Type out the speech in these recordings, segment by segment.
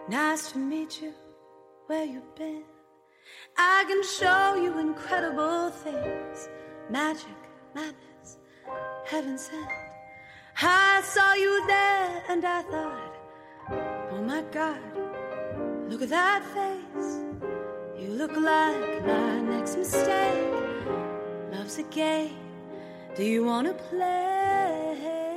Nice to meet you, where you been? I can show you incredible things. Magic, madness, heaven sent. I saw you there and I thought, oh my God, look at that face. You look like my next mistake. Love's a game, do you wanna play?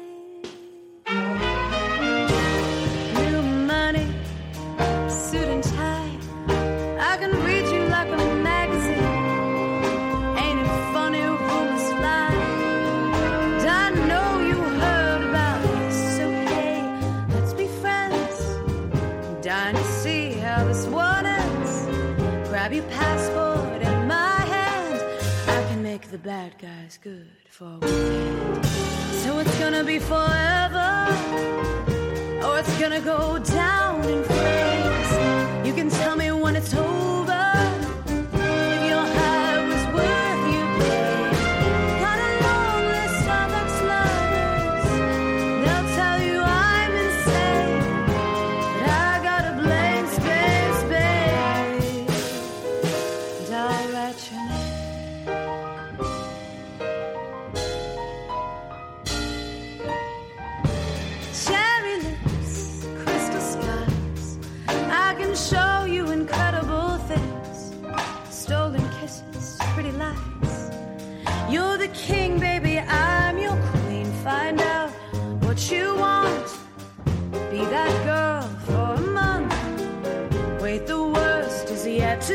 New money, suit and tie, I can read you like a magazine. Ain't it funny, rumors fly, and I know you heard about this. So hey, let's be friends. I'm dying to see how this one ends. Grab your passport in my hand, I can make the bad guys good for a weekend. So it's gonna be forever, or it's gonna go down in flames. You can tell me when it's over, if your high was worth your pain. Got a long list of ex-lovers, they'll tell you I'm insane, but I got a blank space, babe, and I'll write your name. Cherry lips, crystal skies, I can show you incredible things. Stolen kisses, pretty lies. You're the king, baby, I'm your queen. Find out what you want, be that girl for a month. Wait, the worst is yet to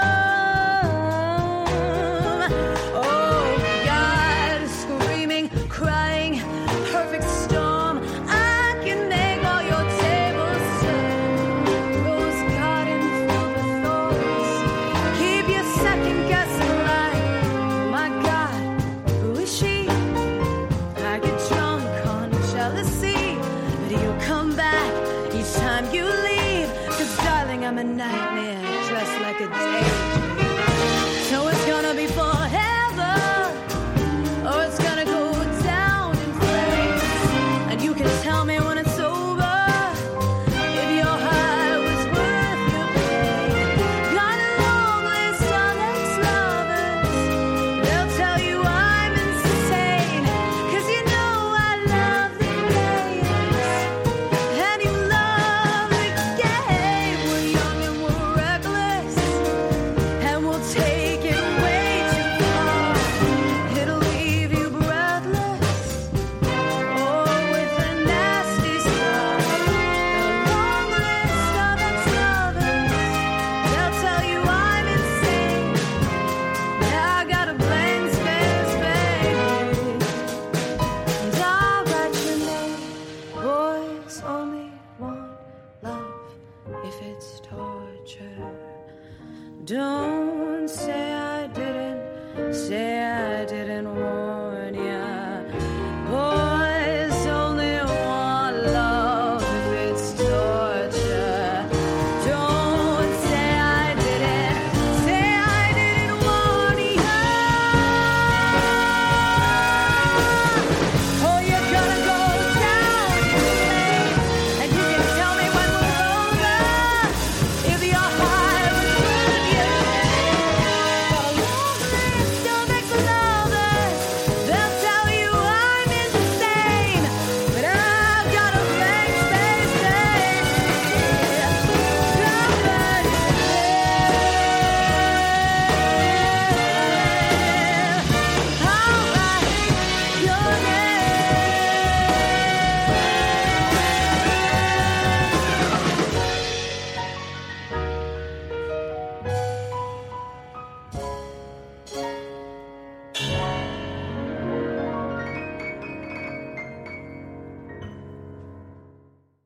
come. Oh God, screaming, crying, perfect storm. I can make all your tables turn. Rose garden filled with thorns. Keep you second guessing like, my God, who is she? I get drunk on jealousy, but you'll come back each time you leave. 'Cause darling, I'm a nightmare dressed like a daydream. So it's gonna be forever, or it's gonna go down in flames. And you can tell me when it's over, if your high was worth your pain. Got a long list of ex-lovers, they'll tell you I'm insane. 'Cause you know I love the games, and you love the game. We're young and we're reckless, and we'll take it way too far. It'll leave you breathless, or with a nasty scar. Got a long list of ex-lovers, they'll tell you I'm insane. Yeah, I got a blank space, baby, and I'll write your name. Boys only want love if it's torture. Don't